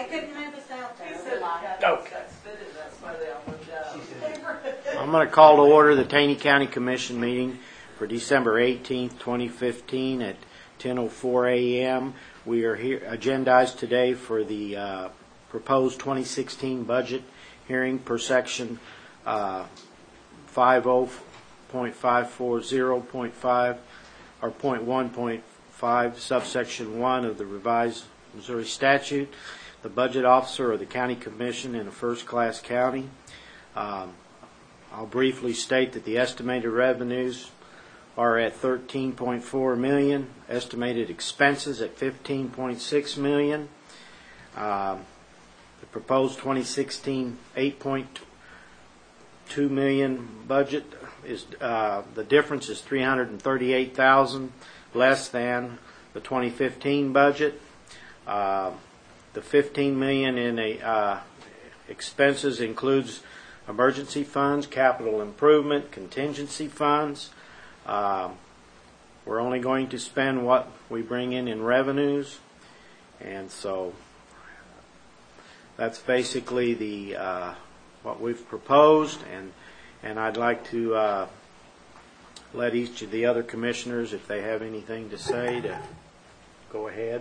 couldn't move us out there. Okay. That's why they all moved out. I'm going to call to order the Taney County Commission meeting for December 18th, 2015 at 10:04 a.m. We are here agendized today for the proposed 2016 budget hearing per section 50.540.5 or .1.5 subsection 1 of the revised Missouri statute. The budget officer of the county commission in a first-class county. I'll briefly state that the estimated revenues are at $13.4 million, estimated expenses at $15.6 million. The proposed 2016 $8.2 million budget is the difference is $338,000 less than the 2015 budget. The $15 million in expenses includes emergency funds, capital improvement, contingency funds. We're only going to spend what we bring in revenues, and so that's basically the what we've proposed. And I'd like to let each of the other commissioners, if they have anything to say, to go ahead.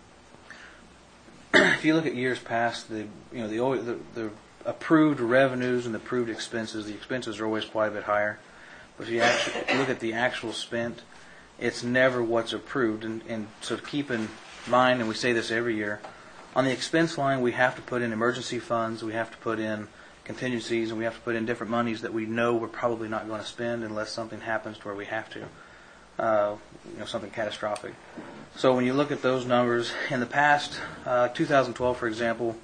If you look at years past, the approved revenues and the approved expenses, the expenses are always quite a bit higher. But if you actually look at the actual spent, it's never what's approved. And so keep in mind, and we say this every year, on the expense line we have to put in emergency funds, we have to put in contingencies, and we have to put in different monies that we know we're probably not going to spend unless something happens to where we have to, something catastrophic. So when you look at those numbers, in the past, 2012, for example,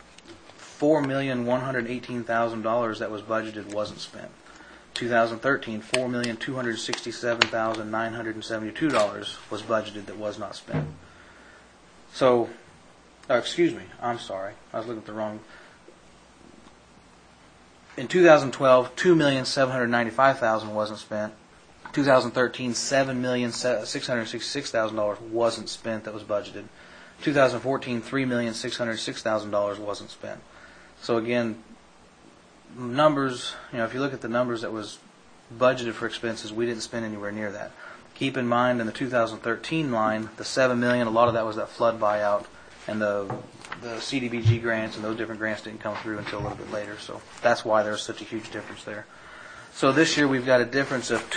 $4,118,000 that was budgeted wasn't spent. 2013, $4,267,972 was budgeted that was not spent. So, excuse me, I'm sorry, I was looking at the wrong. In 2012, $2,795,000 wasn't spent. 2013, $7,666,000 wasn't spent that was budgeted. 2014, $3,606,000 wasn't spent. So again, numbers, if you look at the numbers that was budgeted for expenses, we didn't spend anywhere near that. Keep in mind, in the 2013 line, the $7 million, a lot of that was that flood buyout, and the CDBG grants and those different grants didn't come through until a little bit later. So that's why there's such a huge difference there. So this year we've got a difference of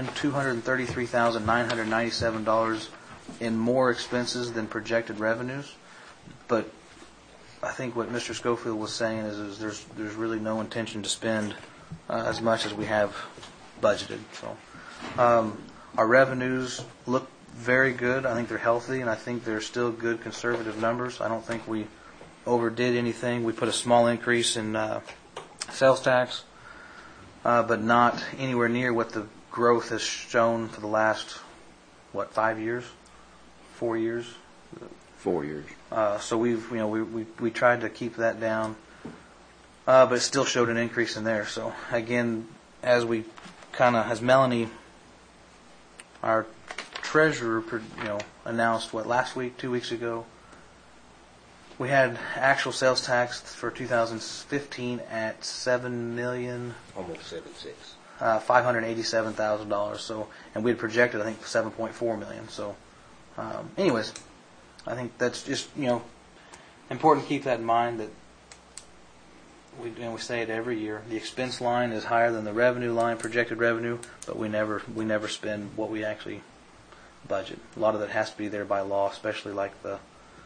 $2,233,997 in more expenses than projected revenues. But I think what Mr. Schofield was saying is there's really no intention to spend as much as we have budgeted. So our revenues look very good. I think they're healthy, and I think they're still good conservative numbers. I don't think we overdid anything. We put a small increase in sales tax, but not anywhere near what the growth has shown for the last, 5 years? 4 years? 4 years. So we tried to keep that down, but it still showed an increase in there. So again, as Melanie, our treasurer, announced last week, 2 weeks ago, we had actual sales tax for 2015 at almost 76. $587,000. So, and we had projected, I think, $7.4 million. So, anyways, I think that's just important to keep that in mind, that we say it every year. The expense line is higher than the revenue line, projected revenue, but we never spend what we actually budget. A lot of that has to be there by law, especially like the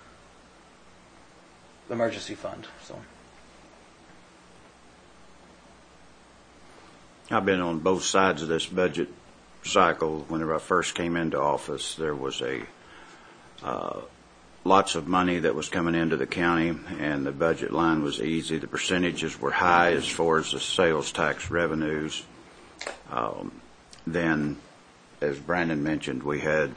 emergency fund. So I've been on both sides of this budget cycle. Whenever I first came into office, there was lots of money that was coming into the county, and the budget line was easy. The percentages were high as far as the sales tax revenues. Then, as Brandon mentioned, we had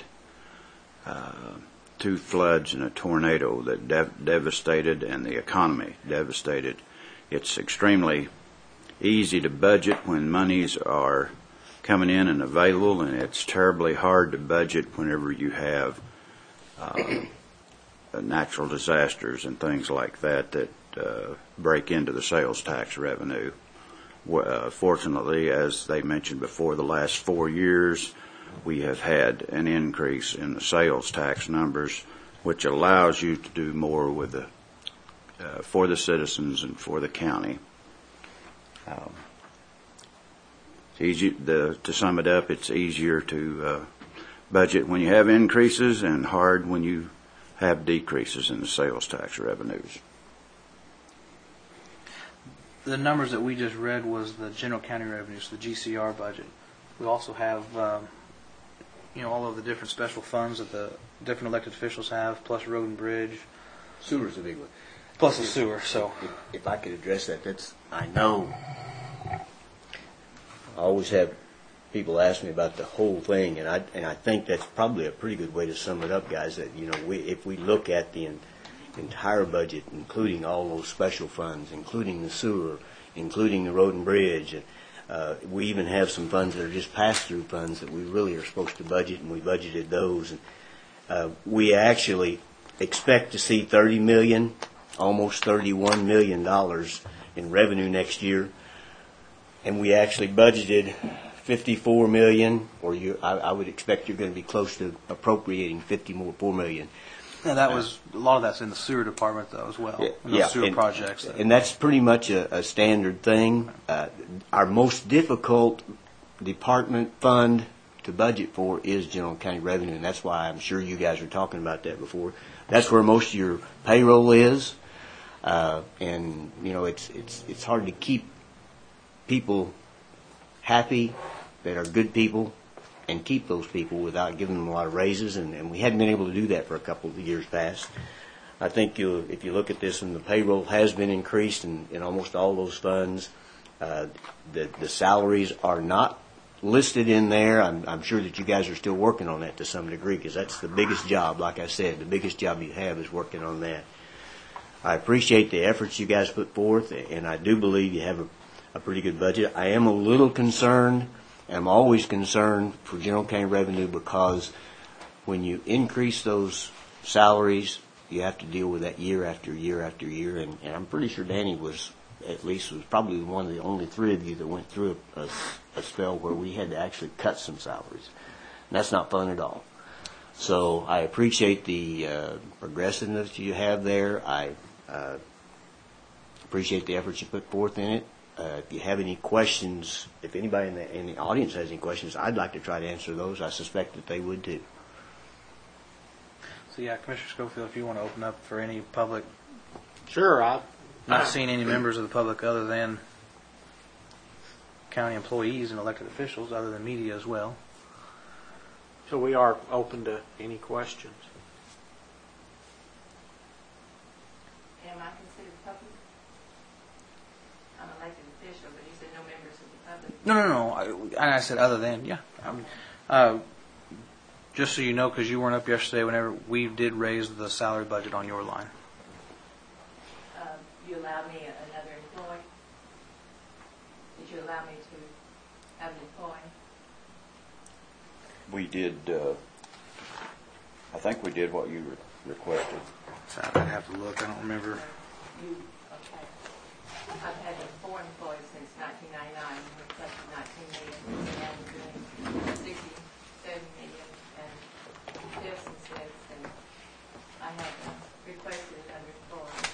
2 floods and a tornado that devastated, and the economy devastated. It's extremely easy to budget when monies are coming in and available, and it's terribly hard to budget whenever you have natural disasters and things like that that break into the sales tax revenue. Fortunately, as they mentioned before, the last 4 years we have had an increase in the sales tax numbers, which allows you to do more with the for the citizens and for the county. It's easy to sum it up. It's easier to budget when you have increases and hard when you have decreases in the sales tax revenues. The numbers that we just read was the general county revenues, the GCR budget. We also have, all of the different special funds that the different elected officials have, plus road and bridge, Sewer's a big one. plus the sewer. So, If I could address that, I know. I always have people ask me about the whole thing, and I think that's probably a pretty good way to sum it up, guys. That if we look at the entire budget, including all those special funds, including the sewer, including the road and bridge, we even have some funds that are just pass-through funds that we really are supposed to budget, and we budgeted those. And we actually expect to see $30 million, almost $31 million in revenue next year, and we actually budgeted $54 million, or I would expect you're going to be close to appropriating $4 million. and that was a lot of that's in the sewer department though as well. Yeah, Sewer projects. And that's pretty much a standard thing. Our most difficult department fund to budget for is general county revenue, and that's why I'm sure you guys were talking about that before. That's where most of your payroll is, and it's hard to keep people happy that are good people and keep those people without giving them a lot of raises, and we hadn't been able to do that for a couple of years past. I think if you look at this, and the payroll has been increased in almost all those funds. The salaries are not listed in there. I'm sure that you guys are still working on that to some degree, because that's the biggest job. Like I said, the biggest job you have is working on that. I appreciate the efforts you guys put forth, and I do believe you have a pretty good budget. I am a little concerned, and I'm always concerned for general county revenue, because when you increase those salaries, you have to deal with that year after year after year, and I'm pretty sure Danny was probably one of the only three of you that went through a spell where we had to actually cut some salaries. And that's not fun at all. So I appreciate the progressiveness you have there. I appreciate the efforts you put forth in it. If you have any questions, if anybody in the audience has any questions, I'd like to try to answer those. I suspect that they would too. So yeah, Commissioner Schofield, if you want to open up for any public. Sure, I've Not seeing any members of the public other than county employees and elected officials, other than media as well. So we are open to any questions. Am I considered public? I'm an elected official, but you said no members of the public. No. I said other than, yeah. Just so you know, because you weren't up yesterday, whenever we did raise the salary budget on your line. You allowed me another employee? Did you allow me to have an employee? We did, I think we did what you requested. So I'd have to look. I don't remember. Okay. I've had 4 employees since 1999, reflecting 19 million, and doing 67 million, and this and 6, and I have requested another employee.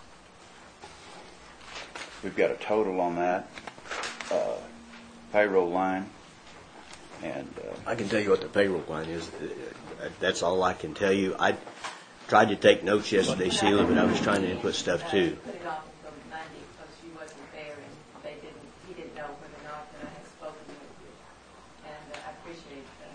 We've got a total on that payroll line, and I can tell you what the payroll line is. That's all I can tell you. I tried to take notes yesterday, Sheila, but I was trying to input stuff too. Put it off until Monday because she wasn't there, and he didn't know whether or not that I had spoken with you, and I appreciate that.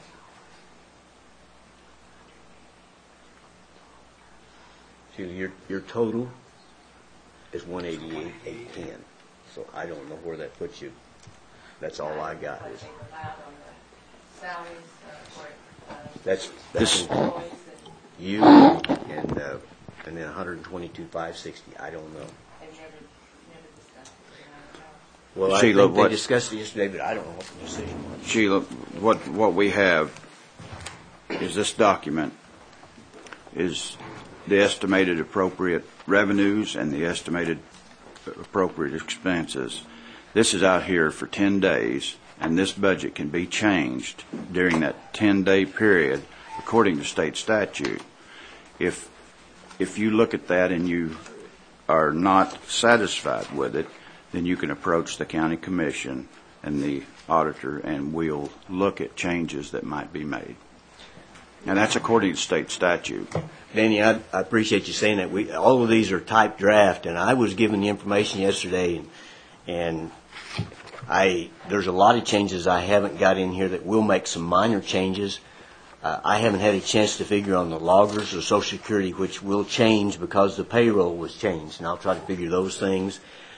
Sheila, your total is 188,810. So I don't know where that puts you. That's all I got. What they allowed on the salaries for That's employees and you and then 122,560. I don't know. they never discussed it. And I don't know. Well, Sheila, I think they what- discussed it yesterday, but I don't know what the decision was. Sheila, what we have is this document is the estimated appropriate revenues and the estimated appropriate expenses. This is out here for 10 days, and this budget can be changed during that 10-day period according to state statute. If you look at that and you are not satisfied with it, then you can approach the county commission and the auditor, and we'll look at changes that might be made. And that's according to state statute. Danny, I appreciate you saying that. All of these are typed draft, and I was given the information yesterday, and there's a lot of changes I haven't got in here that will make some minor changes. I haven't had a chance to figure on the loggers or Social Security, which will change because the payroll was changed, and I'll try to figure those things.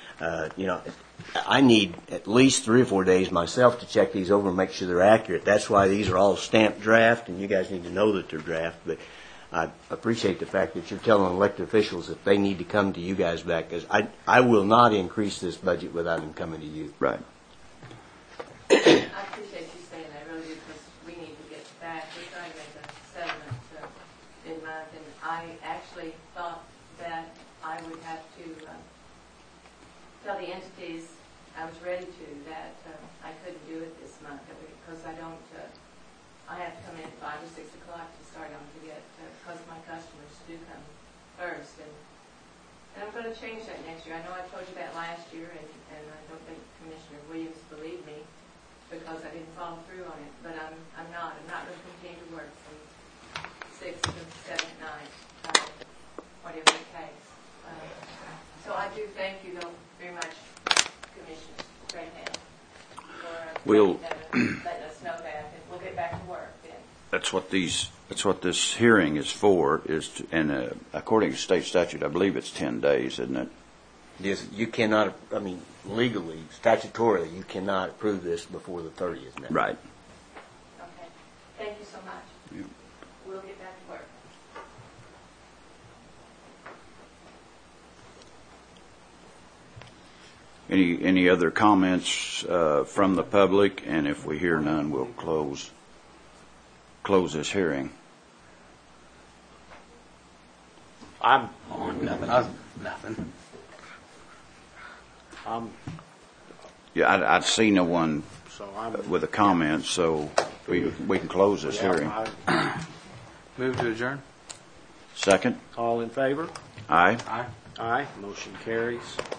I need at least 3 or 4 days myself to check these over and make sure they're accurate. That's why these are all stamped draft, and you guys need to know that they're draft. But I appreciate the fact that you're telling elected officials that they need to come to you guys back, because I will not increase this budget without them coming to you. Right. I appreciate you saying that, really, because we need to get back. We're trying to make a settlement in mind, and I actually thought that I would have to tell the entities I was ready to that I couldn't do it this month because I don't. I have to come in at 5 or 6 o'clock to start on to get because my customers do come first, and I'm going to change that next year. I know I told you that last year, and I don't think Commissioner Williams believed me because I didn't follow through on it. But I'm not. I'm not going to continue to work from 6 to 7 at night, whatever it takes. So I do thank you though very much, Commissioner Strahan, for letting us know that, and we'll get back to work then. That's what this hearing is for. And according to state statute, I believe it's 10 days, isn't it? Yes, you cannot. I mean, legally, statutorily, you cannot approve this before the 30th. Now. Right. Okay. Thank you so much. Yeah. We'll get back to work. Any other comments from the public? And if we hear none, we'll close this hearing. Nothing. Yeah, I'd see no one So I'm with a comment, so we can close this hearing. Move to adjourn. Second? All in favor? Aye. Aye. Aye. Motion carries.